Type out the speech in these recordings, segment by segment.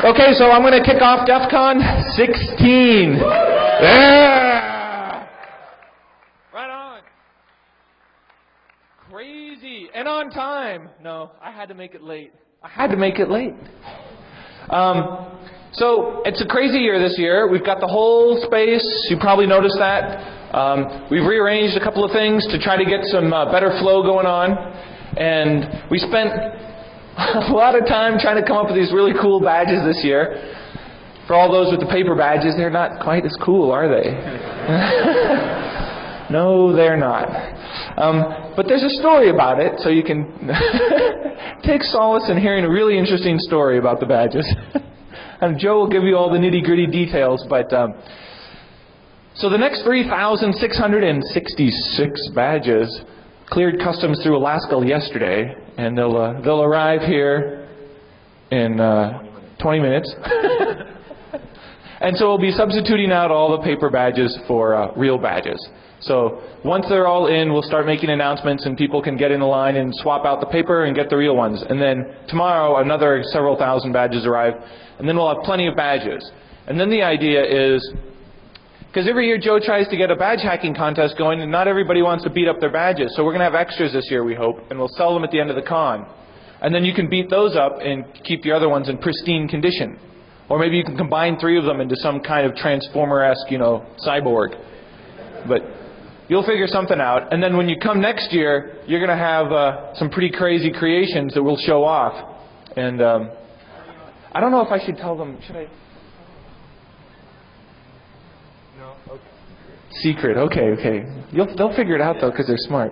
Okay, so I'm going to kick off DEF CON 16. Yeah! Right on. Crazy. And on time. No, I had to make it late. So it's a crazy year this year. We've got the whole space. You probably noticed that. We've rearranged a couple of things to try to get some better flow going on. And we spent a lot of time trying to come up with these really cool badges this year. For all those with the paper badges, they're not quite as cool, are they? No, they're not. But there's a story about it, so you can take solace in hearing a really interesting story about the badges. And Joe will give you all the nitty-gritty details, but so the next 3,666 badges cleared customs through Alaska yesterday, and they'll arrive here in 20 minutes. And so we'll be substituting out all the paper badges for real badges. So once they're all in, we'll start making announcements, and people can get in the line and swap out the paper and get the real ones. And then tomorrow, another several thousand badges arrive, and then we'll have plenty of badges. And then the idea is, because every year Joe tries to get a badge hacking contest going, and not everybody wants to beat up their badges. So we're going to have extras this year, we hope, and we'll sell them at the end of the con. And then you can beat those up and keep your other ones in pristine condition. Or maybe you can combine 3 of them into some kind of Transformer-esque, cyborg. But you'll figure something out. And then when you come next year, you're going to have some pretty crazy creations that we'll show off. And I don't know if I should tell them. Should I? No? Okay. Secret. Okay. They'll figure it out, though, because they're smart.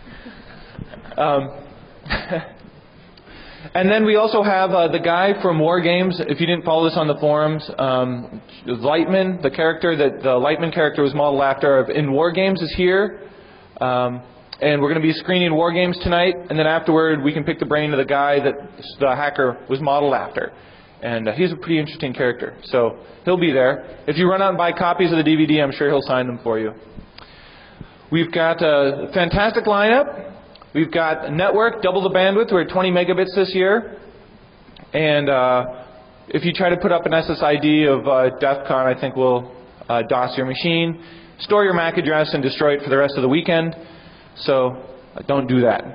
And then we also have the guy from War Games. If you didn't follow this on the forums, Lightman, the Lightman character was modeled after in War Games, is here. And we're going to be screening War Games tonight. And then afterward, we can pick the brain of the guy that the hacker was modeled after. And he's a pretty interesting character. So he'll be there. If you run out and buy copies of the DVD, I'm sure he'll sign them for you. We've got a fantastic lineup. We've got a network, double the bandwidth. We're at 20 megabits this year. And if you try to put up an SSID of DEF CON, I think we'll DOS your machine, store your MAC address, and destroy it for the rest of the weekend. So don't do that.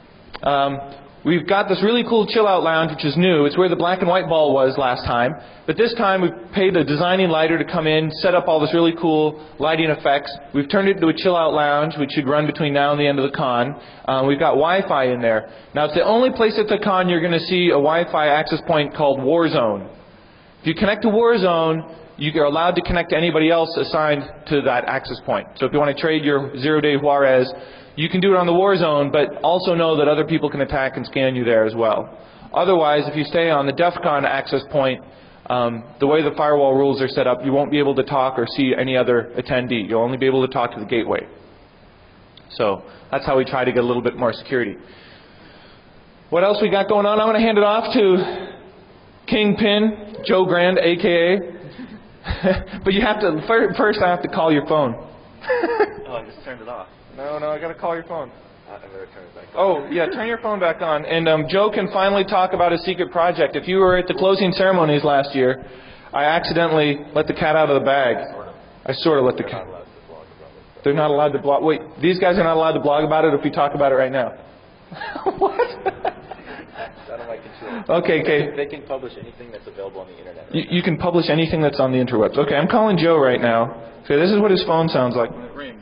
We've got this really cool chill-out lounge, which is new. It's where the black and white ball was last time. But this time we've paid a designing lighter to come in, set up all this really cool lighting effects. We've turned it into a chill-out lounge, which should run between now and the end of the con. We've got Wi-Fi in there. Now, it's the only place at the con you're going to see a Wi-Fi access point called Warzone. If you connect to Warzone, you're allowed to connect to anybody else assigned to that access point. So if you want to trade your zero-day Juarez, you can do it on the Warzone, but also know that other people can attack and scan you there as well. Otherwise, if you stay on the DEF CON access point, the way the firewall rules are set up, you won't be able to talk or see any other attendee. You'll only be able to talk to the gateway. So that's how we try to get a little bit more security. What else we got going on? I'm going to hand it off to Kingpin, Joe Grand, a.k.a. But you have to, first I have to call your phone. Oh, I just turned it off. No, I got to call your phone. I better turn it back on. Oh, yeah, turn your phone back on. And Joe can finally talk about his secret project. If you were at the closing ceremonies last year, I accidentally let the cat out of the bag. I sort of let the cat. They're not allowed to blog. Wait, these guys are not allowed to blog about it if we talk about it right now. What? That's out of my control. Okay. They can publish anything that's available on the internet. You can publish anything that's on the interwebs. Okay, I'm calling Joe right now. Okay, this is what his phone sounds like when it rings.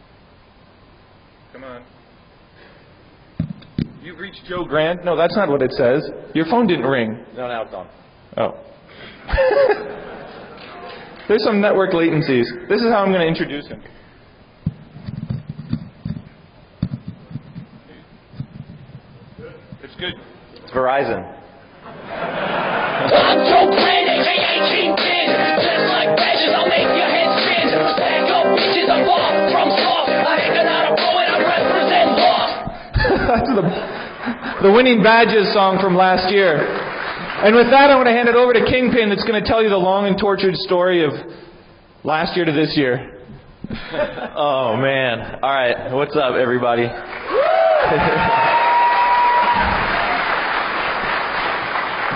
Come on. You've reached Joe Grant. No, that's not what it says. Your phone didn't ring. No, now it's on. Oh. There's some network latencies. This is how I'm going to introduce him. It's good. It's Verizon. I'm Joe Grant, aka Kingpin. Just like badges, I'll make your head spin. Stack up bitches, I'm far from soft. I ain't not a poet, I represent law. That's the Winning Badges song from last year. And with that, I want to hand it over to Kingpin that's going to tell you the long and tortured story of last year to this year. Oh, man. All right. What's up, everybody?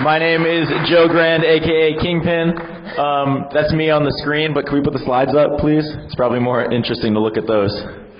My name is Joe Grand, aka Kingpin. That's me on the screen, but can we put the slides up, please? It's probably more interesting to look at those.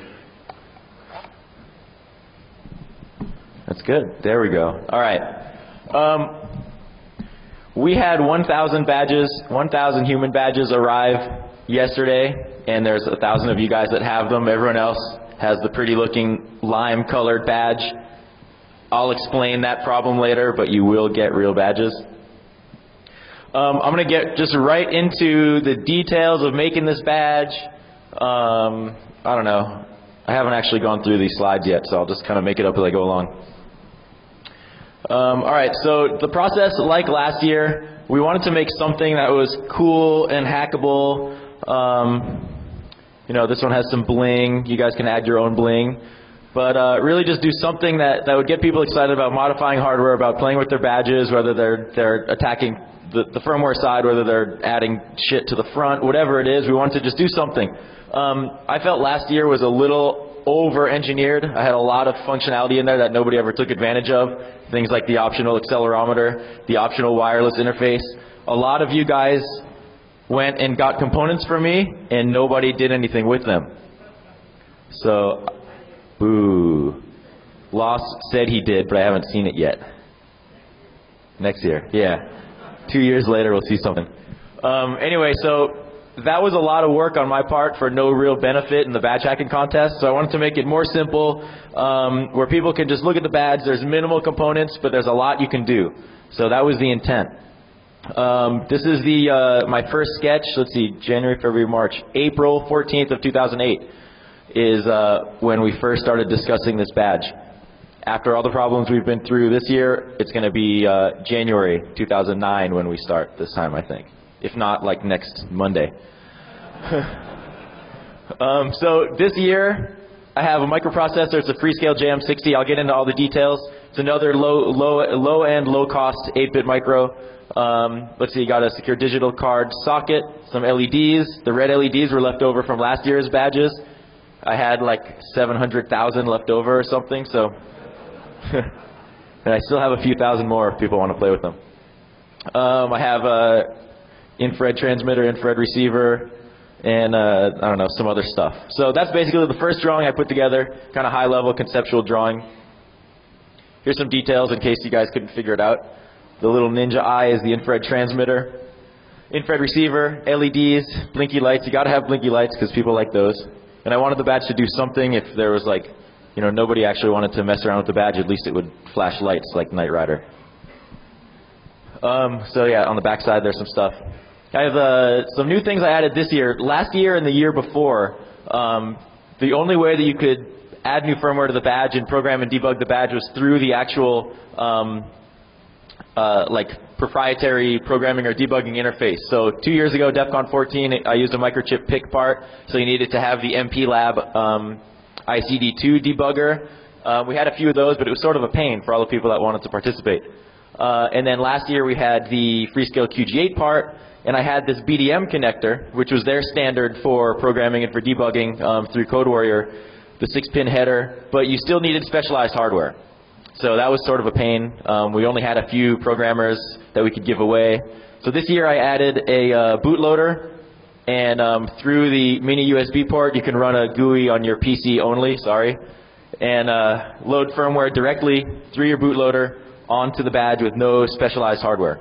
That's good. There we go. All right. We had 1,000 badges, 1,000 human badges arrive yesterday, and there's 1,000 of you guys that have them. Everyone else has the pretty looking lime colored badge. I'll explain that problem later, but you will get real badges. I'm going to get just right into the details of making this badge. I don't know. I haven't actually gone through these slides yet, so I'll just kind of make it up as I go along. Alright, so the process, like last year, we wanted to make something that was cool and hackable. You know, this one has some bling. You guys can add your own bling. But really just do something that would get people excited about modifying hardware, about playing with their badges, whether they're attacking the firmware side, whether they're adding shit to the front, whatever it is. We wanted to just do something. I felt last year was a little over-engineered. I had a lot of functionality in there that nobody ever took advantage of. Things like the optional accelerometer, the optional wireless interface. A lot of you guys went and got components from me, and nobody did anything with them. So, boo. Loss said he did, but I haven't seen it yet. Next year, yeah. 2 years later, we'll see something. Anyway, so that was a lot of work on my part for no real benefit in the badge hacking contest. So I wanted to make it more simple, where people can just look at the badge. There's minimal components, but there's a lot you can do. So that was the intent. This is my first sketch. Let's see, January, February, March. April 14th of 2008 is when we first started discussing this badge. After all the problems we've been through this year, it's going to be January 2009 when we start this time, I think. If not, like next Monday. So this year, I have a microprocessor. It's a Freescale JM60. I'll get into all the details. It's another low-end, low-cost 8-bit micro. Let's see, you got a secure digital card socket, some LEDs. The red LEDs were left over from last year's badges. I had like 700,000 left over or something, so. And I still have a few thousand more if people want to play with them. I have a infrared transmitter, infrared receiver, and I don't know, some other stuff. So that's basically the first drawing I put together, kind of high-level conceptual drawing. Here's some details in case you guys couldn't figure it out. The little ninja eye is the infrared transmitter. Infrared receiver, LEDs, blinky lights. You got to have blinky lights because people like those. And I wanted the badge to do something if there was like, you know, nobody actually wanted to mess around with the badge. At least it would flash lights like Knight Rider. So yeah, on the back side there's some stuff. I have some new things I added this year. Last year and the year before, the only way that you could add new firmware to the badge and program and debug the badge was through the actual like proprietary programming or debugging interface. So 2 years ago, DEF CON 14, I used a microchip PIC part, so you needed to have the MPLAB ICD2 debugger. We had a few of those, but it was sort of a pain for all the people that wanted to participate. And then last year we had the Freescale QG8 part, and I had this BDM connector, which was their standard for programming and for debugging through CodeWarrior, the 6-pin header, but you still needed specialized hardware. So that was sort of a pain. We only had a few programmers that we could give away. So this year I added a bootloader, and through the mini USB port you can run a GUI on your PC only, and load firmware directly through your bootloader onto the badge with no specialized hardware.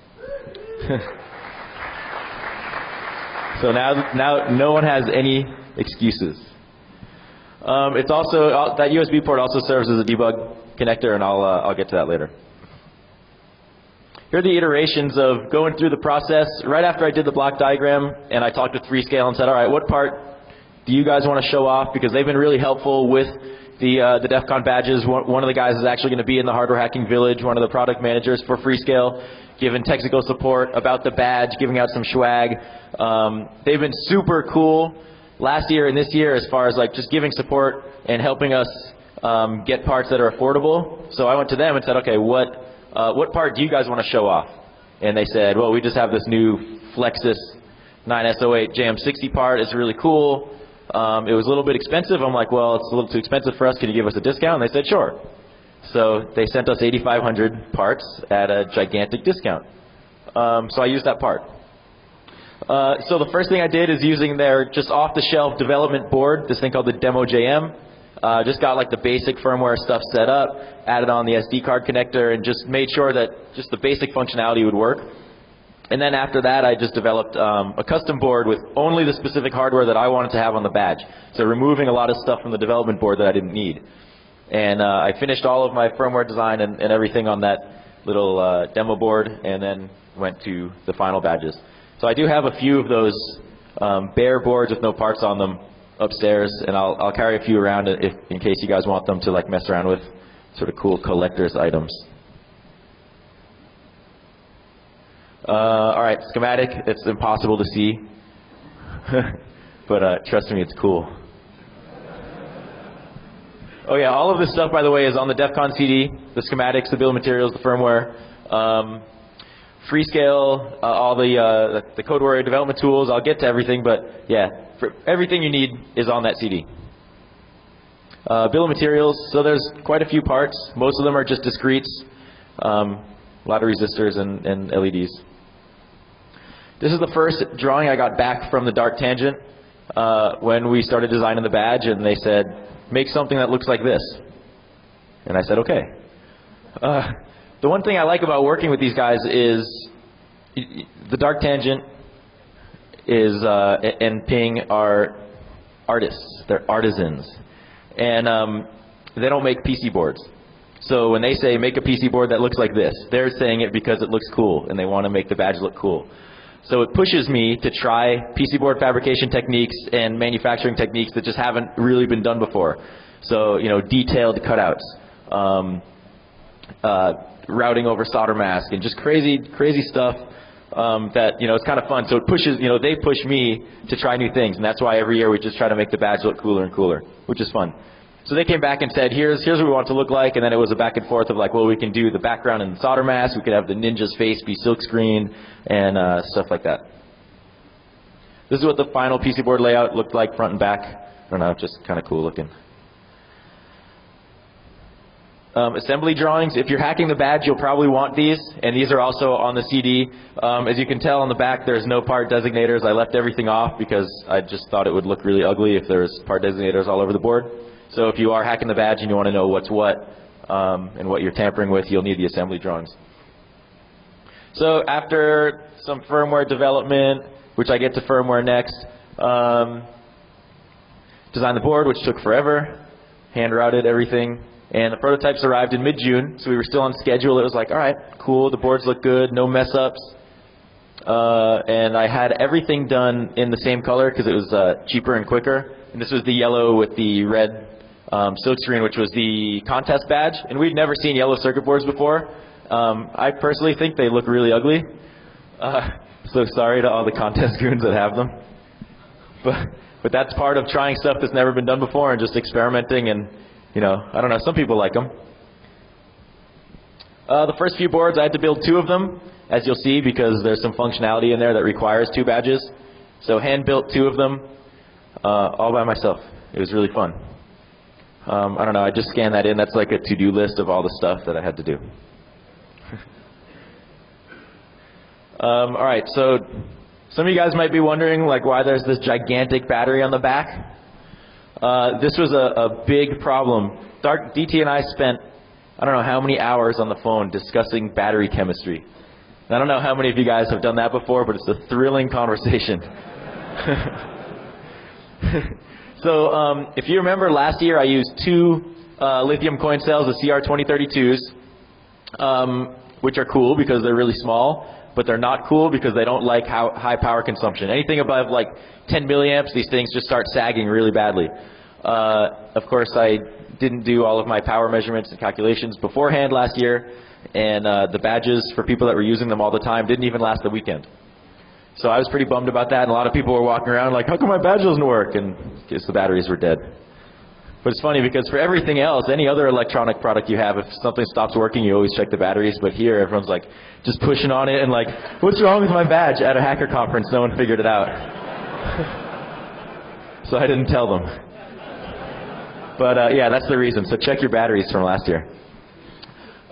So now no one has any excuses. It's also that USB port also serves as a debug connector, and I'll get to that later. Here are the iterations of going through the process. Right after I did the block diagram and I talked with Freescale and said, all right, what part do you guys want to show off? Because they've been really helpful with the DEF CON badges. One of the guys is actually going to be in the Hardware Hacking Village, one of the product managers for Freescale, giving technical support about the badge, giving out some swag. They've been super cool last year and this year as far as like just giving support and helping us get parts that are affordable. So I went to them and said, okay, what part do you guys want to show off? And they said, well, we just have this new Flexus 9S08 JM60 part. It's really cool. It was a little bit expensive. I'm like, well, it's a little too expensive for us. Can you give us a discount? And they said, sure. So they sent us 8,500 parts at a gigantic discount. So I used that part. So the first thing I did is using their just off-the-shelf development board, this thing called the Demo JM. Just got like the basic firmware stuff set up, added on the SD card connector, and just made sure that just the basic functionality would work. And then after that, I just developed a custom board with only the specific hardware that I wanted to have on the badge. So removing a lot of stuff from the development board that I didn't need. And I finished all of my firmware design and everything on that little demo board, and then went to the final badges. So I do have a few of those bare boards with no parts on them upstairs, and I'll carry a few around in case you guys want them to like mess around with, sort of cool collector's items. All right, schematic. It's impossible to see, but trust me, it's cool. Oh yeah, all of this stuff, by the way, is on the DEF CON CD. The schematics, the bill of materials, the firmware, Freescale, all the code warrior development tools. I'll get to everything, but yeah, for everything you need is on that CD. Bill of materials. So there's quite a few parts. Most of them are just discretes, a lot of resistors and LEDs. This is the first drawing I got back from the Dark Tangent when we started designing the badge, and they said, make something that looks like this. And I said, okay. The one thing I like about working with these guys is the Dark Tangent is and Ping are artists. They're artisans. And they don't make PC boards. So when they say make a PC board that looks like this, they're saying it because it looks cool and they want to make the badge look cool. So it pushes me to try PC board fabrication techniques and manufacturing techniques that just haven't really been done before. So, you know, detailed cutouts, routing over solder mask, and just crazy stuff that, you know, it's kind of fun. So it pushes, you know, they push me to try new things, and that's why every year we just try to make the badge look cooler and cooler, which is fun. So they came back and said, here's what we want it to look like, and then it was a back and forth of like, well, we can do the background and solder mask, we could have the ninja's face be silk screen, and stuff like that. This is what the final PC board layout looked like, front and back. I don't know, just kind of cool looking. Assembly drawings. If you're hacking the badge, you'll probably want these, and these are also on the CD. As you can tell on the back, there's no part designators. I left everything off because I just thought it would look really ugly if there's part designators all over the board. So if you are hacking the badge and you want to know what's what and what you're tampering with, you'll need the assembly drawings. So after some firmware development, which I get to firmware next, designed the board, which took forever, hand routed everything. And the prototypes arrived in mid-June, so we were still on schedule. It was like, all right, cool, the boards look good, no mess-ups. And I had everything done in the same color because it was cheaper and quicker. And this was the yellow with the red silkscreen, which was the contest badge. And we'd never seen yellow circuit boards before. I personally think they look really ugly. So sorry to all the contest goons that have them. But that's part of trying stuff that's never been done before and just experimenting, and you know, I don't know, some people like them. The first few boards, I had to build 2 of them, as you'll see, because there's some functionality in there that requires 2 badges. So hand built 2 of them, all by myself. It was really fun. I don't know, I just scanned that in. That's like a to-do list of all the stuff that I had to do. All right, so some of you guys might be wondering like why there's this gigantic battery on the back. This was a big problem. DT and I spent, I don't know how many hours on the phone discussing battery chemistry. And I don't know how many of you guys have done that before, but it's a thrilling conversation. So if you remember last year, I used 2 lithium coin cells, the CR2032s, which are cool because they're really small, but they're not cool because they don't like high power consumption. Anything above like 10 milliamps, these things just start sagging really badly. Of course, I didn't do all of my power measurements and calculations beforehand last year, and the badges for people that were using them all the time didn't even last the weekend. So I was pretty bummed about that, and a lot of people were walking around like, how come my badge doesn't work? And because the batteries were dead. But it's funny because for everything else, any other electronic product you have, if something stops working, you always check the batteries. But here, everyone's like just pushing on it and like, what's wrong with my badge? At a hacker conference, no one figured it out. So I didn't tell them. But yeah, that's the reason. So check your batteries from last year.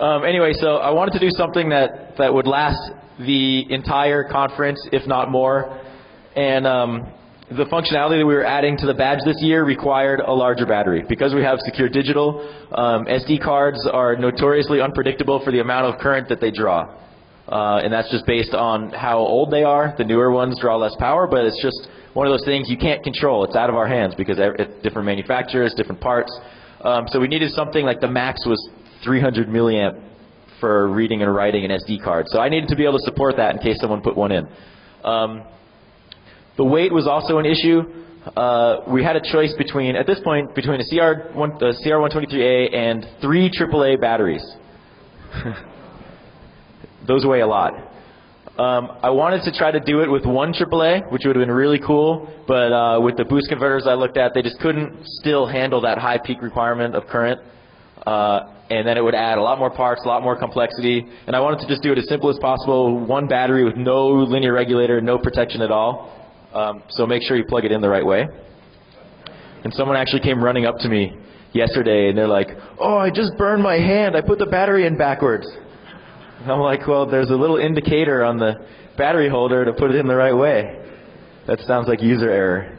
Anyway, so I wanted to do something that would last the entire conference, if not more. And the functionality that we were adding to the badge this year required a larger battery. Because we have secure digital, SD cards are notoriously unpredictable for the amount of current that they draw. And that's just based on how old they are. The newer ones draw less power, but it's just one of those things you can't control. It's out of our hands because different manufacturers, different parts. So we needed something like the max was 300 milliamp for reading and writing an SD card. So I needed to be able to support that in case someone put one in. The weight was also an issue. We had a choice between, at this point, between the CR123A and 3 AAA batteries. Those weigh a lot. I wanted to try to do it with 1 AAA, which would have been really cool, but with the boost converters I looked at, they just couldn't still handle that high peak requirement of current. And then it would add a lot more parts, a lot more complexity. And I wanted to just do it as simple as possible. 1 battery with no linear regulator, no protection at all. So make sure you plug it in the right way. And someone actually came running up to me yesterday and they're like, "Oh, I just burned my hand. I put the battery in backwards." And I'm like, "Well, there's a little indicator on the battery holder to put it in the right way." That sounds like user error.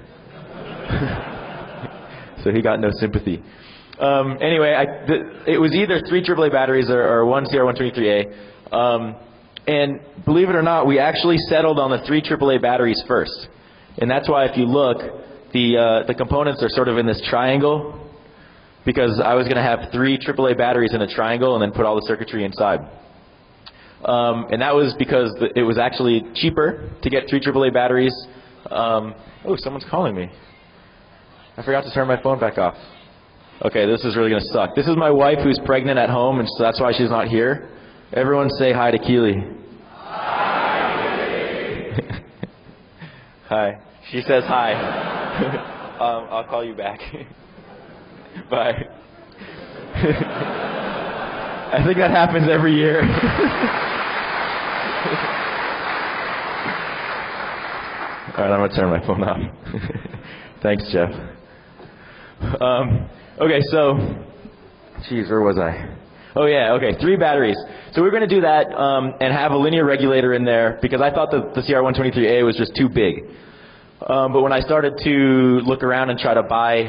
So he got no sympathy. Anyway, it was either 3 AAA batteries or 1 CR123A. And believe it or not, we actually settled on the 3 AAA batteries first. And that's why if you look, the components are sort of in this triangle, because I was going to have 3 AAA batteries in a triangle and then put all the circuitry inside. And that was because it was actually cheaper to get 3 AAA batteries. Oh, someone's calling me. I forgot to turn my phone back off. Okay, this is really going to suck. This is my wife who's pregnant at home, and so that's why she's not here. Everyone say hi to Keely. Hi. Hi. She says hi. I'll call you back. Bye. I think that happens every year. All right, I'm going to turn my phone off. Thanks, Jeff. Okay, so, geez, where was I? Oh yeah, okay, 3 batteries. So we're going to do that and have a linear regulator in there because I thought the CR123A was just too big. But when I started to look around and try to buy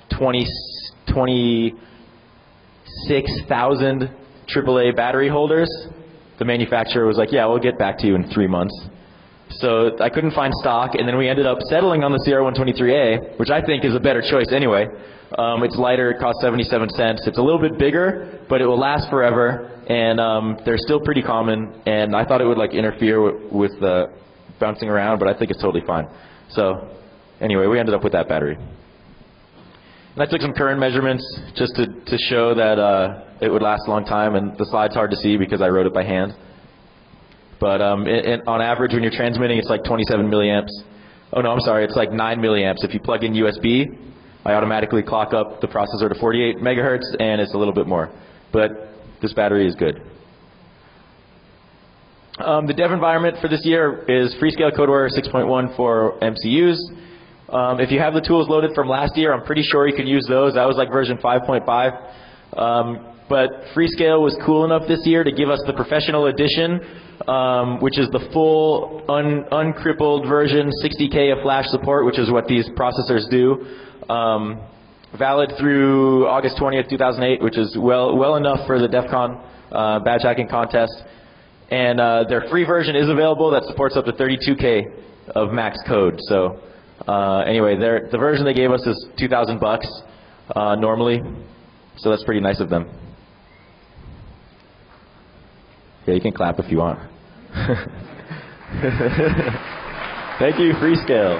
26,000 AAA battery holders, the manufacturer was like, "Yeah, we'll get back to you in 3 months." So I couldn't find stock, and then we ended up settling on the CR123A, which I think is a better choice anyway. It's lighter, it costs 77 cents. It's a little bit bigger, but it will last forever, and they're still pretty common, and I thought it would like interfere with the bouncing around, but I think it's totally fine. So anyway, we ended up with that battery. And I took some current measurements just to show that it would last a long time, and the slide's hard to see because I wrote it by hand. But on average, when you're transmitting, it's like 27 milliamps. Oh no, I'm sorry, it's like 9 milliamps. If you plug in USB, I automatically clock up the processor to 48 megahertz, and it's a little bit more. But this battery is good. The dev environment for this year is Freescale CodeWare 6.1 for MCUs. If you have the tools loaded from last year, I'm pretty sure you can use those. That was like version 5.5. But Freescale was cool enough this year to give us the professional edition, which is the full uncrippled version, 60K of flash support, which is what these processors do. Valid through August 20th, 2008, which is well enough for the DEF CON badge hacking contest. And their free version is available that supports up to 32K of max code. So anyway, the version they gave us is $2,000 normally. So that's pretty nice of them. Yeah, you can clap if you want. Thank you, Freescale.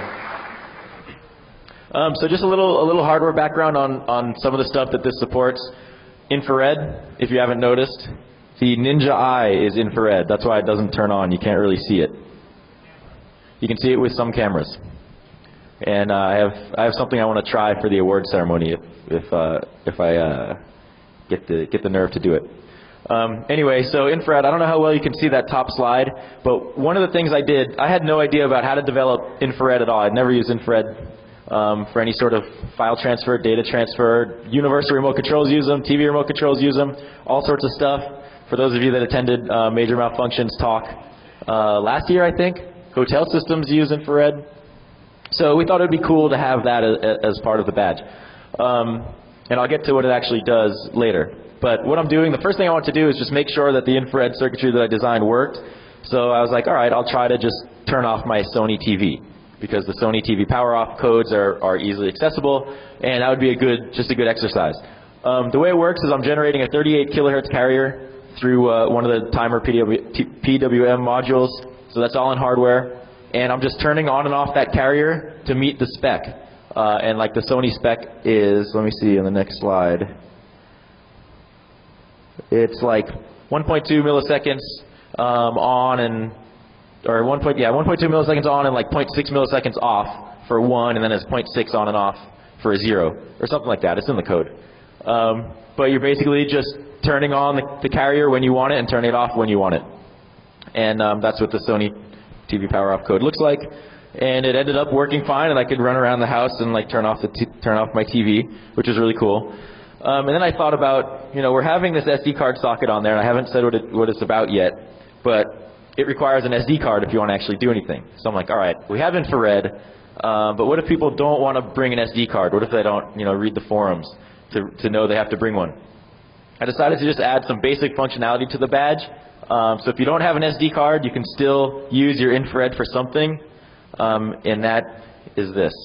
So just a little hardware background on some of the stuff that this supports. Infrared, if you haven't noticed. The Ninja Eye is infrared. That's why it doesn't turn on. You can't really see it. You can see it with some cameras. And I have something I want to try for the award ceremony if I get the nerve to do it. Anyway, so infrared, I don't know how well you can see that top slide, but one of the things I did, I had no idea about how to develop infrared at all. I'd never used infrared for any sort of file transfer, data transfer. Universal remote controls use them, TV remote controls use them, all sorts of stuff. For those of you that attended Major Malfunctions talk last year, I think, hotel systems use infrared. So we thought it would be cool to have that as part of the badge. And I'll get to what it actually does later. But what I'm doing, the first thing I want to do is just make sure that the infrared circuitry that I designed worked. So I was like, all right, I'll try to just turn off my Sony TV, because the Sony TV power off codes are easily accessible, and that would be just a good exercise. The way it works is I'm generating a 38 kilohertz carrier through one of the timer PWM modules. So that's all in hardware. And I'm just turning on and off that carrier to meet the spec. And like the Sony spec is, let me see in the next slide. It's like 1.2 milliseconds on and, or 1.2 milliseconds on and like 0.6 milliseconds off for 1, and then it's 0.6 on and off for a 0, or something like that. It's in the code. But you're basically just turning on the carrier when you want it and turning it off when you want it. And that's what the Sony TV power off code looks like. And it ended up working fine, and I could run around the house and like turn off my TV, which is really cool. And then I thought about, we're having this SD card socket on there, and I haven't said what it's about yet, but it requires an SD card if you want to actually do anything. So I'm like, all right, we have infrared, but what if people don't want to bring an SD card? What if they don't, read the forums to know they have to bring one? I decided to just add some basic functionality to the badge. So if you don't have an SD card, you can still use your infrared for something, and that is this.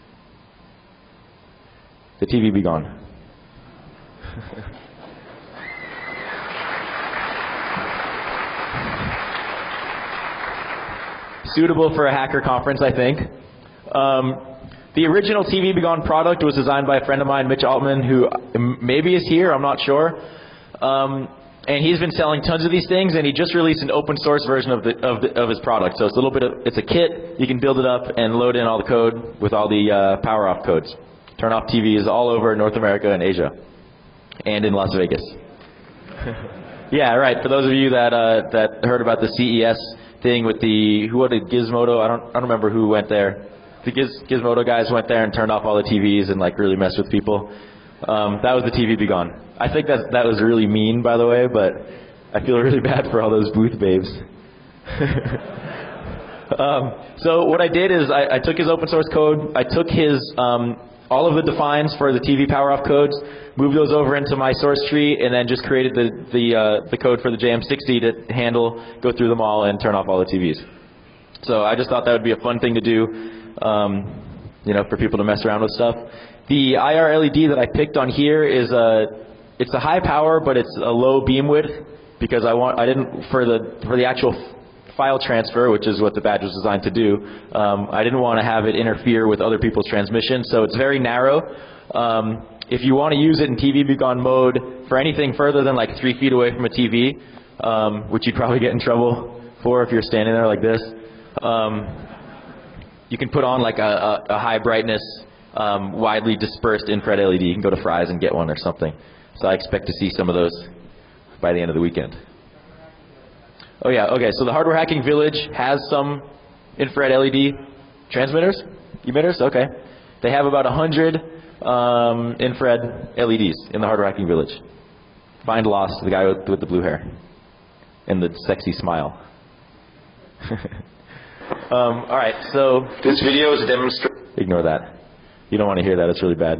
The TV be gone. Suitable for a hacker conference, I think. The original TV Be Gone product was designed by a friend of mine, Mitch Altman, who maybe is here, I'm not sure. And he's been selling tons of these things, and he just released an open source version of his product. So it's a kit. You can build it up and load in all the code with all the power off codes. Turn off TVs all over North America and Asia, and in Las Vegas. Yeah, right. For those of you that heard about the CES thing with what did Gizmodo? I don't remember who went there. The Gizmodo guys went there and turned off all the TVs and like really messed with people. That was the TV Be Gone. I think that was really mean, by the way, but I feel really bad for all those booth babes. So what I did is I took his open source code, I took his all of the defines for the TV power off codes, moved those over into my source tree, and then just created the code for the JM60 to go through them all and turn off all the TVs. So I just thought that would be a fun thing to do, for people to mess around with stuff. The IR LED that I picked on here is it's a high power, but it's a low beam width, because I didn't for the actual file transfer, which is what the badge was designed to do. I didn't want to have it interfere with other people's transmission, so it's very narrow. If you want to use it in TV Be Gone mode for anything further than like 3 feet away from a TV, which you'd probably get in trouble for if you're standing there like this, you can put on like a high brightness, widely dispersed infrared LED. You can go to Fry's and get one or something. So I expect to see some of those by the end of the weekend. Oh yeah, okay, so the Hardware Hacking Village has some infrared LED transmitters, emitters, okay. They have about 100 infrared LEDs in the Hardware Hacking Village. Find Lost, the guy with the blue hair and the sexy smile. Alright, so this video is a demonstration. Ignore that. You don't want to hear that, it's really bad.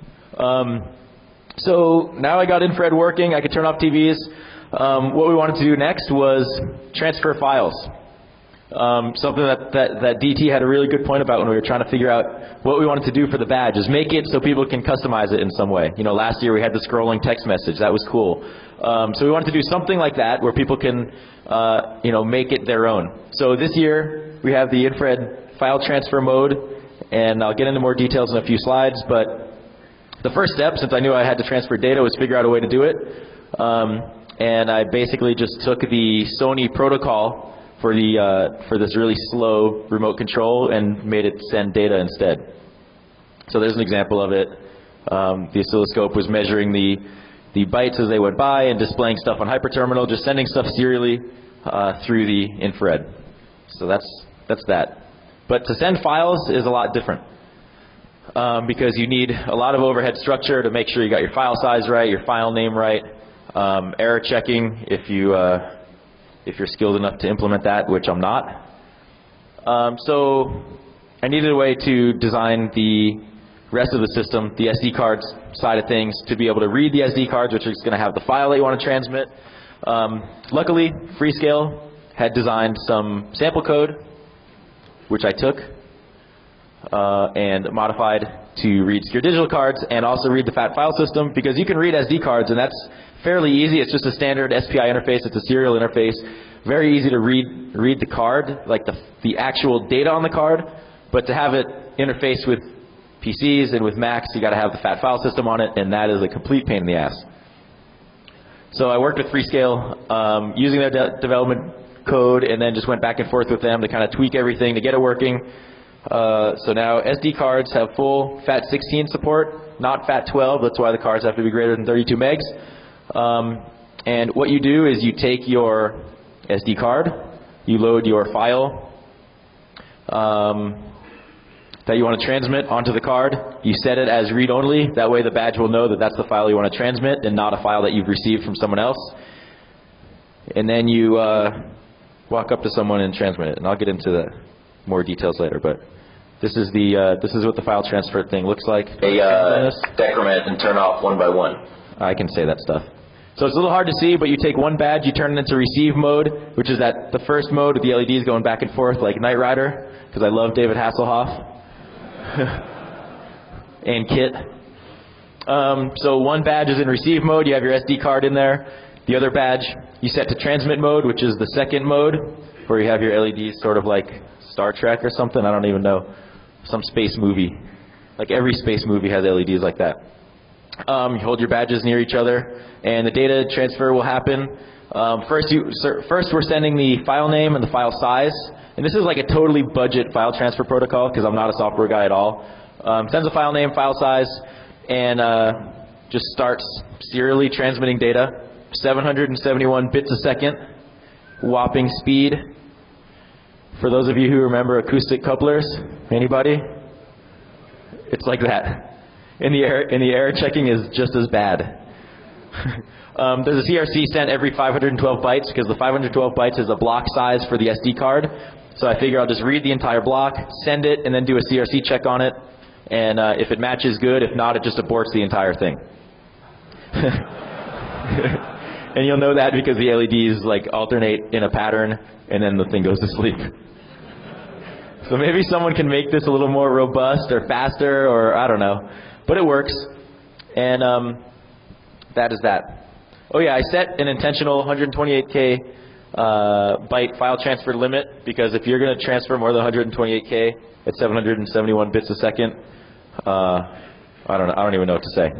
So now I got infrared working, I could turn off TVs. What we wanted to do next was transfer files. Something that DT had a really good point about when we were trying to figure out what we wanted to do for the badge is make it so people can customize it in some way. Last year we had the scrolling text message. That was cool. So we wanted to do something like that where people can, make it their own. So this year we have the infrared file transfer mode, and I'll get into more details in a few slides, but the first step, since I knew I had to transfer data, was figure out a way to do it. And I basically just took the Sony protocol for this really slow remote control and made it send data instead. So there's an example of it. The oscilloscope was measuring the bytes as they went by and displaying stuff on hyperterminal, just sending stuff serially through the infrared. So that's that. But to send files is a lot different, because you need a lot of overhead structure to make sure you got your file size right, your file name right. Error checking if you're skilled enough to implement that, which I'm not. So I needed a way to design the rest of the system, the SD cards side of things, to be able to read the SD cards, which is going to have the file that you want to transmit. Luckily, Freescale had designed some sample code, which I took and modified to read secure digital cards and also read the FAT file system, because you can read SD cards and that's fairly easy. It's just a standard SPI interface. It's a serial interface. Very easy to read the card, like the actual data on the card, but to have it interface with PCs and with Macs, you got to have the FAT file system on it, and that is a complete pain in the ass. So I worked with Freescale using their development code, and then just went back and forth with them to kind of tweak everything to get it working. So now SD cards have full FAT16 support, not FAT12. That's why the cards have to be greater than 32 megs. And what you do is you take your SD card, you load your file that you want to transmit onto the card. You set it as read-only. That way the badge will know that that's the file you want to transmit and not a file that you've received from someone else. And then you walk up to someone and transmit it. And I'll get into the more details later, but this is what the file transfer thing looks like. Decrement and turn off one by one. I can say that stuff. So it's a little hard to see, but you take one badge, you turn it into receive mode, which is the first mode with the LEDs going back and forth like Knight Rider, because I love David Hasselhoff. And Kit. So one badge is in receive mode, you have your SD card in there. The other badge you set to transmit mode, which is the second mode, where you have your LEDs sort of like Star Trek or something, I don't even know. Some space movie. Like every space movie has LEDs like that. You hold your badges near each other, and the data transfer will happen. First we're sending the file name and the file size. And this is like a totally budget file transfer protocol, because I'm not a software guy at all. Sends a file name, file size, and just starts serially transmitting data. 771 bits a second, whopping speed. For those of you who remember acoustic couplers, anybody? It's like that. And the error checking is just as bad. There's a CRC sent every 512 bytes, because the 512 bytes is a block size for the SD card. So I figure I'll just read the entire block, send it, and then do a CRC check on it. And if it matches, good. If not, it just aborts the entire thing. And you'll know that because the LEDs like alternate in a pattern, and then the thing goes to sleep. So maybe someone can make this a little more robust or faster, or I don't know. But it works. And that is that. Oh yeah, I set an intentional 128K byte file transfer limit, because if you're going to transfer more than 128K at 771 bits a second, I don't even know what to say.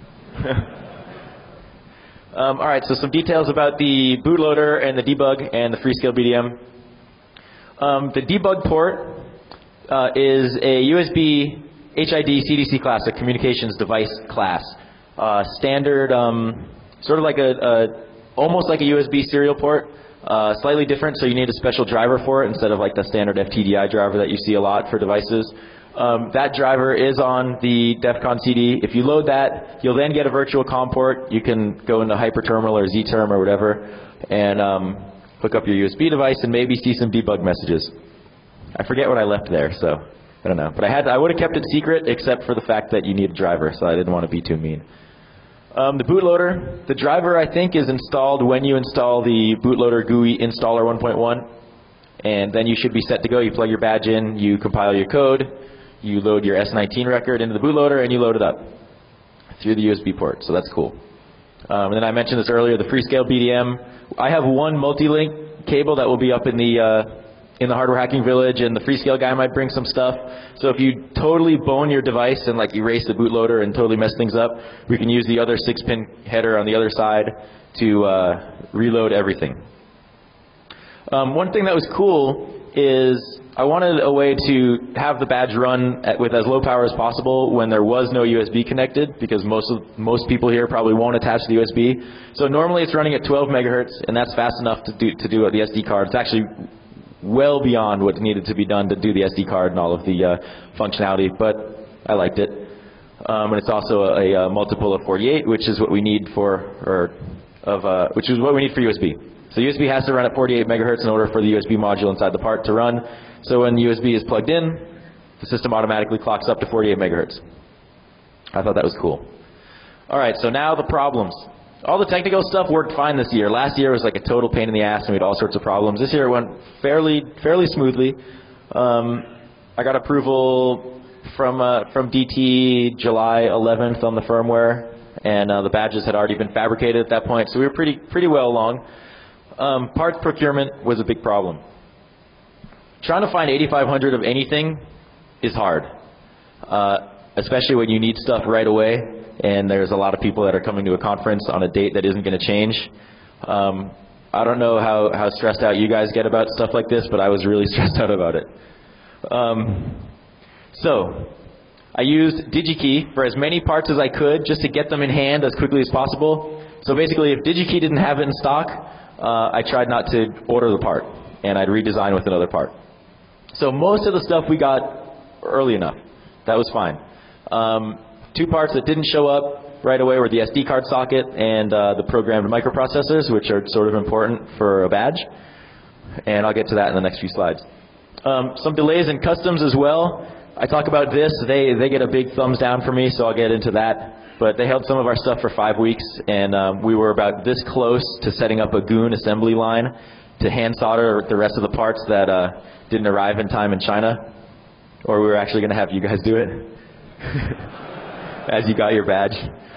All right, so some details about the bootloader and the debug and the Freescale BDM. The debug port is a USB HID CDC class, a communications device class. Standard, sort of like almost like a USB serial port, slightly different, so you need a special driver for it instead of like the standard FTDI driver that you see a lot for devices. That driver is on the DEF CON CD. If you load that, you'll then get a virtual COM port. You can go into Hyperterminal or ZTerm or whatever and hook up your USB device and maybe see some debug messages. I forget what I left there, so I don't know. But I would have kept it secret except for the fact that you need a driver, so I didn't want to be too mean. The bootloader, the driver I think is installed when you install the bootloader GUI installer 1.1, and then you should be set to go. You plug your badge in, you compile your code, you load your S19 record into the bootloader, and you load it up through the USB port, so that's cool. And then I mentioned this earlier, the Freescale BDM. I have one multi-link cable that will be up in the hardware hacking village, and the Freescale guy might bring some stuff. So if you totally bone your device and like erase the bootloader and totally mess things up, we can use the other 6-pin header on the other side to reload everything. One thing that was cool is I wanted a way to have the badge run with as low power as possible when there was no USB connected, because most people here probably won't attach the USB. So normally it's running at 12 megahertz, and that's fast enough to do the SD card. It's actually well beyond what needed to be done to do the SD card and all of the functionality, but I liked it. And it's also a multiple of 48, which is what we need for, or which is what we need for USB. So USB has to run at 48 megahertz in order for the USB module inside the part to run. So when USB is plugged in, the system automatically clocks up to 48 megahertz. I thought that was cool. All right, so now the problems. All the technical stuff worked fine this year. Last year was like a total pain in the ass and we had all sorts of problems. This year it went fairly smoothly. I got approval from DT July 11th on the firmware, and the badges had already been fabricated at that point, so we were pretty well along. Parts procurement was a big problem. Trying to find 8500 of anything is hard, especially when you need stuff right away, and there's a lot of people that are coming to a conference on a date that isn't going to change. I don't know how stressed out you guys get about stuff like this, but I was really stressed out about it. So I used DigiKey for as many parts as I could just to get them in hand as quickly as possible. So basically, if DigiKey didn't have it in stock, I tried not to order the part, and I'd redesign with another part. So most of the stuff we got early enough. That was fine. Two parts that didn't show up right away were the SD card socket and the programmed microprocessors, which are sort of important for a badge. And I'll get to that in the next few slides. Some delays in customs as well. I talk about this. They get a big thumbs down for me, so I'll get into that. But they held some of our stuff for 5 weeks, and we were about this close to setting up a Goon assembly line to hand solder the rest of the parts that didn't arrive in time in China. Or we were actually going to have you guys do it as you got your badge.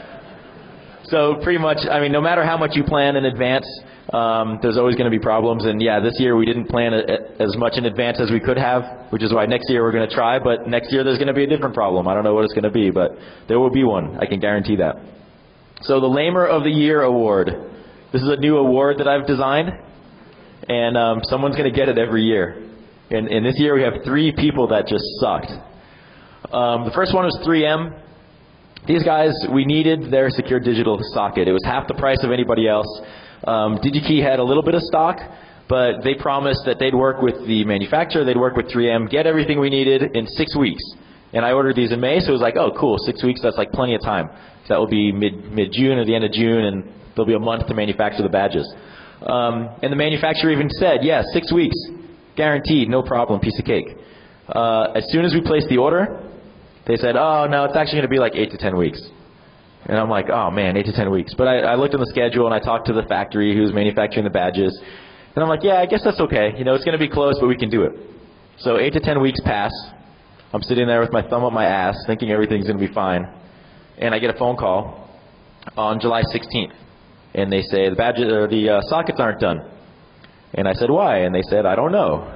So pretty much, I mean, no matter how much you plan in advance, there's always going to be problems. And yeah, this year we didn't plan as much in advance as we could have, which is why next year we're going to try. But next year there's going to be a different problem. I don't know what it's going to be, but there will be one. I can guarantee that. So the Lamer of the Year award. This is a new award that I've designed, and someone's going to get it every year. And this year we have 3 people that just sucked. The first one was 3M. These guys, we needed their secure digital socket. It was half the price of anybody else. DigiKey had a little bit of stock, but they promised that they'd work with the manufacturer, they'd work with 3M, get everything we needed in 6 weeks. And I ordered these in May, so it was like, oh cool, 6 weeks, that's like plenty of time. So that will be mid-June or the end of June, and there'll be a month to manufacture the badges. And the manufacturer even said, yeah, 6 weeks, guaranteed, no problem, piece of cake. As soon as we placed the order, they said, oh no, it's actually going to be like 8 to 10 weeks. And I'm like, oh man, 8 to 10 weeks. But I looked on the schedule and I talked to the factory who's manufacturing the badges. And I'm like, yeah, I guess that's okay. You know, it's going to be close, but we can do it. So 8 to 10 weeks pass. I'm sitting there with my thumb up my ass, thinking everything's going to be fine. And I get a phone call on July 16th. And they say, the badges, or the sockets aren't done. And I said, why? And they said, I don't know.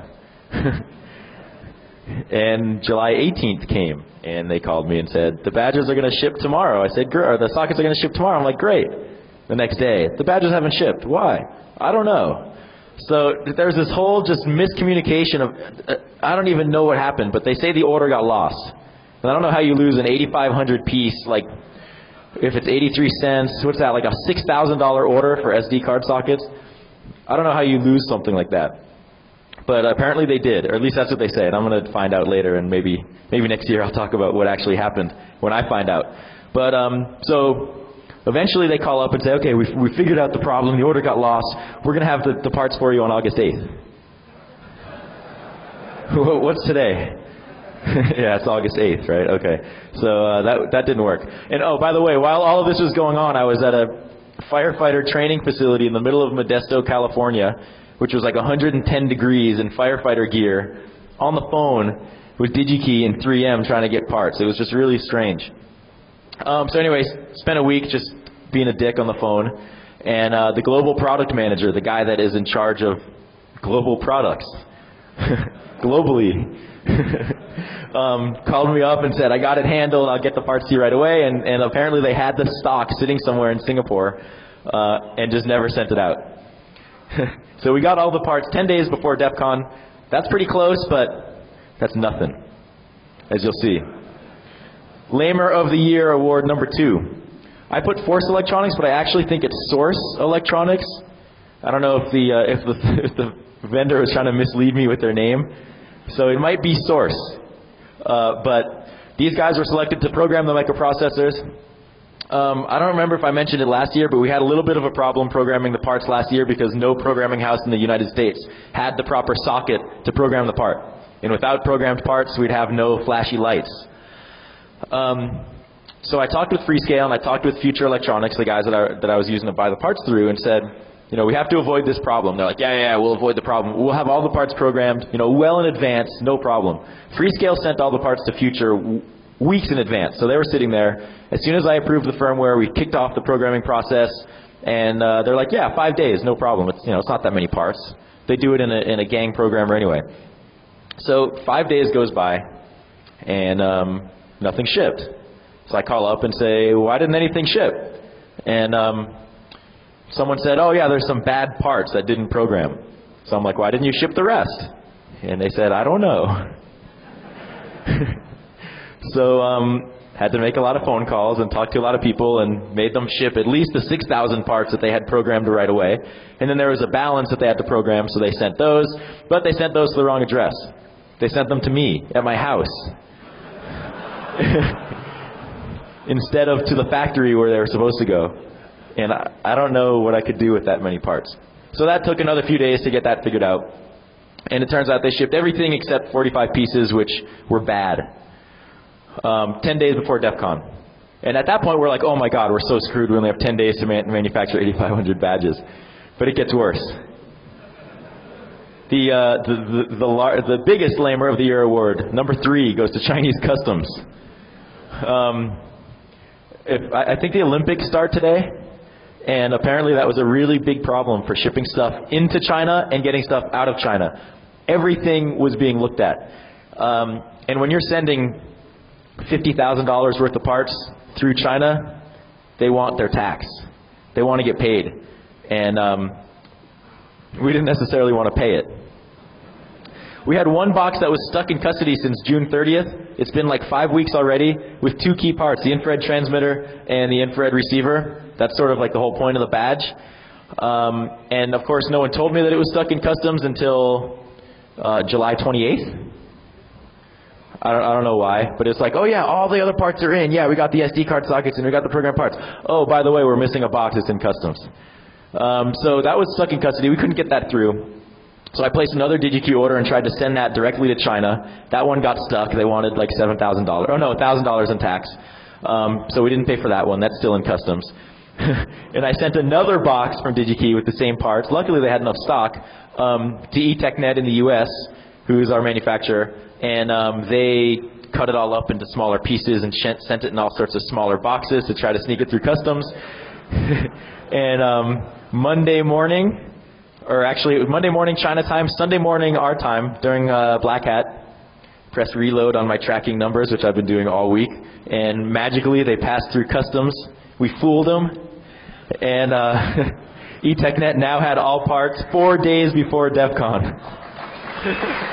And July 18th came, and they called me and said, the badges are going to ship tomorrow. I said, or the sockets are going to ship tomorrow. I'm like, great. The next day, the badges haven't shipped. Why? I don't know. So there's this whole just miscommunication of, I don't even know what happened, but they say the order got lost. And I don't know how you lose an 8,500 piece, like, if it's 83 cents, what's that, like a $6,000 order for SD card sockets? I don't know how you lose something like that. But apparently they did, or at least that's what they say, and I'm going to find out later, and maybe next year I'll talk about what actually happened when I find out. But so eventually they call up and say, okay, we figured out the problem, the order got lost, we're going to have the parts for you on August 8th. What's today? Yeah, it's August 8th, right? Okay. So that didn't work. And oh, by the way, while all of this was going on, I was at a firefighter training facility in the middle of Modesto, California, which was like 110 degrees in firefighter gear, on the phone with DigiKey and 3M trying to get parts. It was just really strange. So anyways, spent a week just being a dick on the phone. And the global product manager, the guy that is in charge of global products, globally, called me up and said, I got it handled, I'll get the parts to you right away. And apparently they had the stock sitting somewhere in Singapore and just never sent it out. So we got all the parts 10 days before DEF CON. That's pretty close, but that's nothing, as you'll see. Lamer of the Year award number 2. I put Force Electronics, but I actually think it's Source Electronics. I don't know if the vendor was trying to mislead me with their name. So it might be Source. But these guys were selected to program the microprocessors. I don't remember if I mentioned it last year, but we had a little bit of a problem programming the parts last year because no programming house in the United States had the proper socket to program the part. And without programmed parts, we'd have no flashy lights. So I talked with Freescale and I talked with Future Electronics, the guys that I was using to buy the parts through, and said, you know, we have to avoid this problem. They're like, yeah, we'll avoid the problem. We'll have all the parts programmed, you know, well in advance, no problem. Freescale sent all the parts to Future weeks in advance. So they were sitting there. As soon as I approved the firmware, we kicked off the programming process, and they're like, yeah, 5 days, no problem. It's, you know, it's not that many parts. They do it in a gang programmer anyway. So 5 days goes by, and nothing shipped. So I call up and say, why didn't anything ship? And someone said, oh yeah, there's some bad parts that didn't program. So I'm like, why didn't you ship the rest? And they said, I don't know. So had to make a lot of phone calls and talk to a lot of people and made them ship at least the 6,000 parts that they had programmed right away. And then there was a balance that they had to program, so they sent those. But they sent those to the wrong address. They sent them to me at my house instead of to the factory where they were supposed to go. And I don't know what I could do with that many parts. So that took another few days to get that figured out. And it turns out they shipped everything except 45 pieces, which were bad. 10 days before DEF CON. And at that point we're like, oh my god, we're so screwed, we only have 10 days to manufacture 8,500 badges. But it gets worse. The biggest Lamer of the Year award, number 3, goes to Chinese Customs. I think the Olympics start today, and apparently that was a really big problem for shipping stuff into China and getting stuff out of China. Everything was being looked at. And when you're sending $50,000 worth of parts through China, they want their tax. They want to get paid. And we didn't necessarily want to pay it. We had one box that was stuck in custody since June 30th. It's been like 5 weeks already with 2 key parts, the infrared transmitter and the infrared receiver. That's sort of like the whole point of the badge. And of course no one told me that it was stuck in customs until July 28th. I don't know why, but it's like, oh yeah, all the other parts are in. Yeah, we got the SD card sockets and we got the program parts. Oh, by the way, we're missing a box that's in customs. So that was stuck in custody. We couldn't get that through. So I placed another DigiKey order and tried to send that directly to China. That one got stuck. They wanted like $7,000. Oh no, $1,000 in tax. So we didn't pay for that one. That's still in customs. And I sent another box from DigiKey with the same parts. Luckily they had enough stock to eTechNet in the US, who's our manufacturer. And they cut it all up into smaller pieces and sent it in all sorts of smaller boxes to try to sneak it through customs. And Monday morning, or actually it was Monday morning China time, Sunday morning our time during Black Hat, press reload on my tracking numbers, which I've been doing all week, and magically they passed through customs. We fooled them, and eTechNet now had all parts 4 days before DEF CON.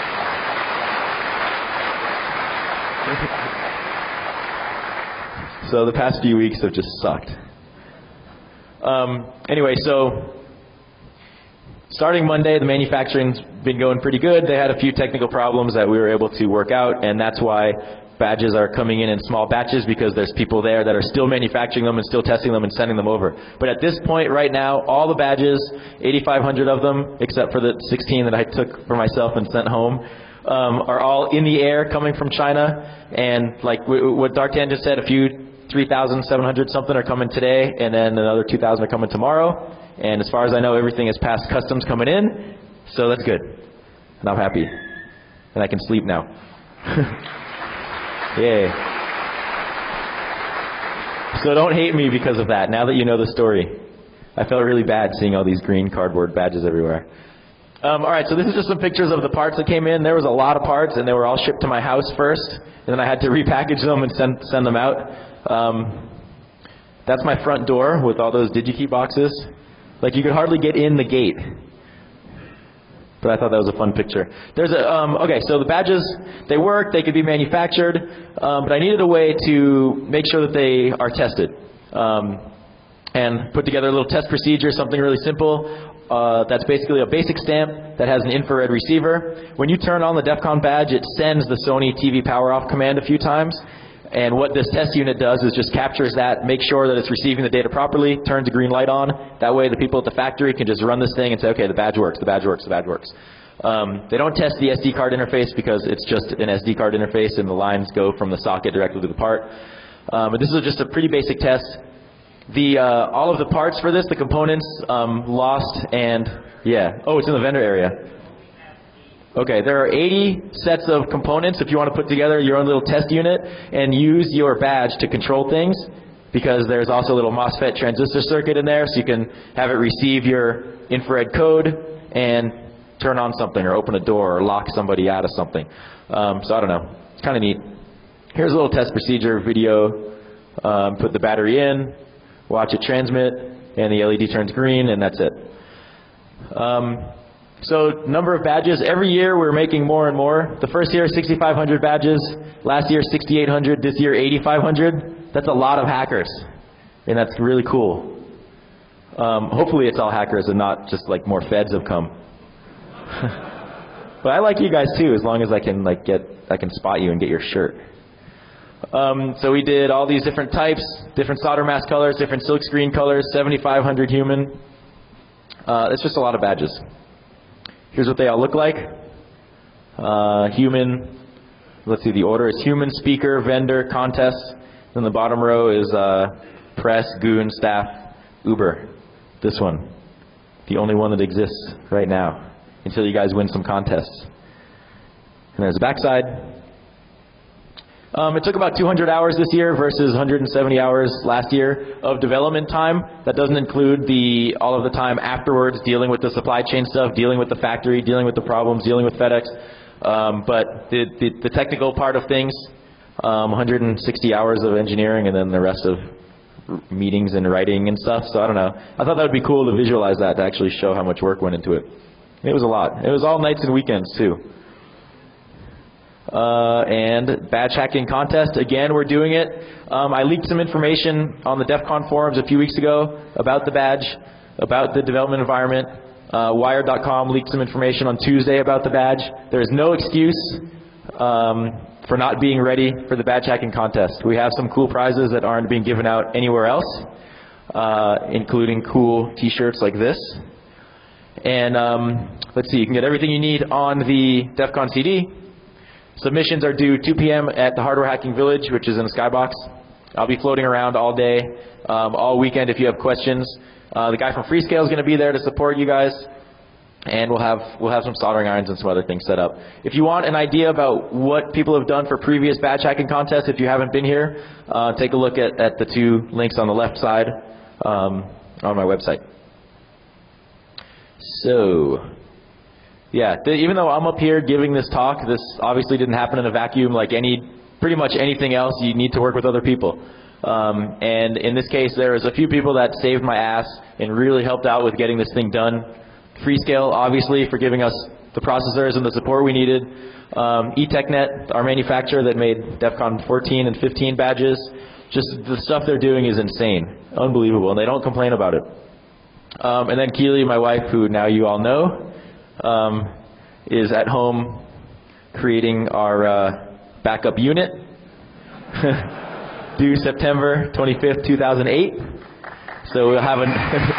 So the past few weeks have just sucked. Anyway, so starting Monday, the manufacturing's been going pretty good. They had a few technical problems that we were able to work out, and that's why badges are coming in small batches, because there's people there that are still manufacturing them and still testing them and sending them over. But at this point right now, all the badges, 8,500 of them, except for the 16 that I took for myself and sent home, are all in the air coming from China. And like what Darktan just said, a few 3,700 something are coming today, and then another 2,000 are coming tomorrow. And as far as I know, everything is past customs coming in, so that's good. And I'm happy. And I can sleep now. Yay. So don't hate me because of that, now that you know the story. I felt really bad seeing all these green cardboard badges everywhere. Alright, so this is just some pictures of the parts that came in. There was a lot of parts, and they were all shipped to my house first, and then I had to repackage them and send them out. That's my front door with all those DigiKey boxes. Like, you could hardly get in the gate. But I thought that was a fun picture. There's a, okay, so the badges, they work, they could be manufactured, but I needed a way to make sure that they are tested. And put together a little test procedure, something really simple. That's basically a basic stamp that has an infrared receiver. When you turn on the DEF CON badge, it sends the Sony TV power off command a few times. And what this test unit does is just captures that, makes sure that it's receiving the data properly, turns a green light on. That way the people at the factory can just run this thing and say, okay, the badge works, the badge works, the badge works. They don't test the SD card interface because it's just an SD card interface and the lines go from the socket directly to the part. But this is just a pretty basic test. All of the parts for this, the components, lost and, yeah. Oh, it's in the vendor area. Okay, there are 80 sets of components if you want to put together your own little test unit and use your badge to control things, because there's also a little MOSFET transistor circuit in there, so you can have it receive your infrared code and turn on something or open a door or lock somebody out of something. So I don't know. It's kind of neat. Here's a little test procedure video. Put the battery in, watch it transmit, and the LED turns green, and that's it. So number of badges. Every year we're making more and more. The first year 6,500 badges. Last year 6,800. This year 8,500. That's a lot of hackers, and that's really cool. Hopefully it's all hackers and not just like more feds have come. But I like you guys too, as long as I can I can spot you and get your shirt. So we did all these different types, different solder mask colors, different silkscreen colors, 7,500 human. It's just a lot of badges. Here's what they all look like. Human, let's see, the order is human, speaker, vendor, contest. Then the bottom row is press, goon, staff, Uber. This one, the only one that exists right now, until you guys win some contests. And there's the backside. It took about 200 hours this year versus 170 hours last year of development time. That doesn't include all of the time afterwards, dealing with the supply chain stuff, dealing with the factory, dealing with the problems, dealing with FedEx. But the technical part of things, 160 hours of engineering, and then the rest of meetings and writing and stuff. So I don't know. I thought that would be cool to visualize that, to actually show how much work went into it. It was a lot. It was all nights and weekends too. And badge hacking contest, again, we're doing it. I leaked some information on the DEF CON forums a few weeks ago about the badge, about the development environment. Wired.com leaked some information on Tuesday about the badge. There is no excuse for not being ready for the badge hacking contest. We have some cool prizes that aren't being given out anywhere else, including cool t-shirts like this. And let's see, you can get everything you need on the DEF CON CD. Submissions are due 2 p.m. at the Hardware Hacking Village, which is in the Skybox. I'll be floating around all day, all weekend if you have questions. The guy from Freescale is going to be there to support you guys. And we'll have some soldering irons and some other things set up. If you want an idea about what people have done for previous badge hacking contests, if you haven't been here, take a look at the 2 links on the left side on my website. So, yeah, even though I'm up here giving this talk, this obviously didn't happen in a vacuum. Like pretty much anything else, you need to work with other people. And in this case, there was a few people that saved my ass and really helped out with getting this thing done. Freescale, obviously, for giving us the processors and the support we needed. eTechNet, our manufacturer that made DEF CON 14 and 15 badges. Just the stuff they're doing is insane. Unbelievable. And they don't complain about it. And then Keely, my wife, who now you all know, is at home creating our backup unit. Due September 25th, 2008. So we'll have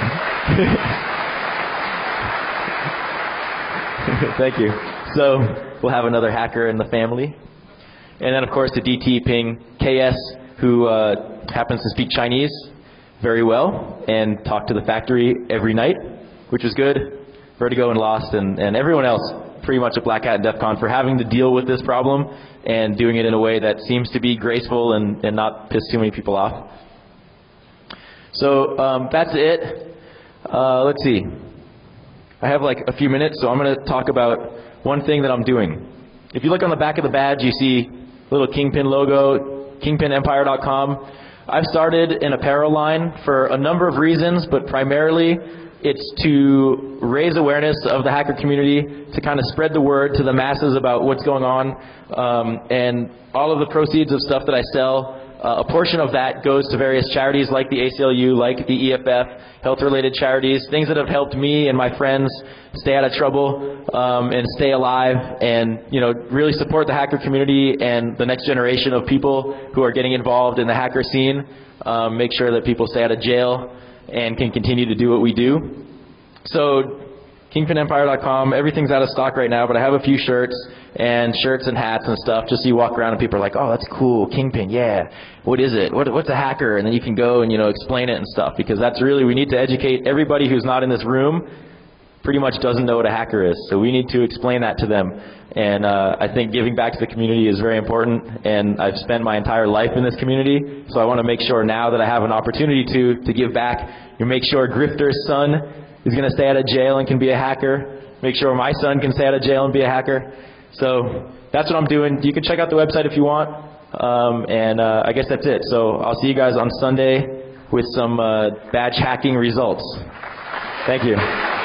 Thank you. So we'll have another hacker in the family. And then, of course, the DT ping KS, who happens to speak Chinese very well and talk to the factory every night, which is good. Vertigo and Lost and everyone else pretty much at Black Hat and DEF CON for having to deal with this problem and doing it in a way that seems to be graceful and not piss too many people off. So that's it. Let's see. I have like a few minutes, so I'm going to talk about one thing that I'm doing. If you look on the back of the badge, you see a little Kingpin logo, kingpinempire.com. I've started an apparel line for a number of reasons, but primarily it's to raise awareness of the hacker community, to kind of spread the word to the masses about what's going on, and all of the proceeds of stuff that I sell a portion of that goes to various charities like the ACLU, like the EFF, health-related charities, things that have helped me and my friends stay out of trouble and stay alive, and really support the hacker community and the next generation of people who are getting involved in the hacker scene. Make sure that people stay out of jail and can continue to do what we do. So KingpinEmpire.com, everything's out of stock right now, but I have a few shirts and hats and stuff, just so you walk around and people are like, oh, that's cool, Kingpin, yeah, what is it, what's a hacker? And then you can go and explain it and stuff, because that's really, we need to educate everybody who's not in this room, pretty much doesn't know what a hacker is, so we need to explain that to them. And I think giving back to the community is very important, and I've spent my entire life in this community, so I want to make sure now that I have an opportunity to give back. You make sure Grifter's son is going to stay out of jail and can be a hacker. Make sure my son can stay out of jail and be a hacker. So that's what I'm doing. You can check out the website if you want, and I guess that's it. So I'll see you guys on Sunday with some badge hacking results. Thank you.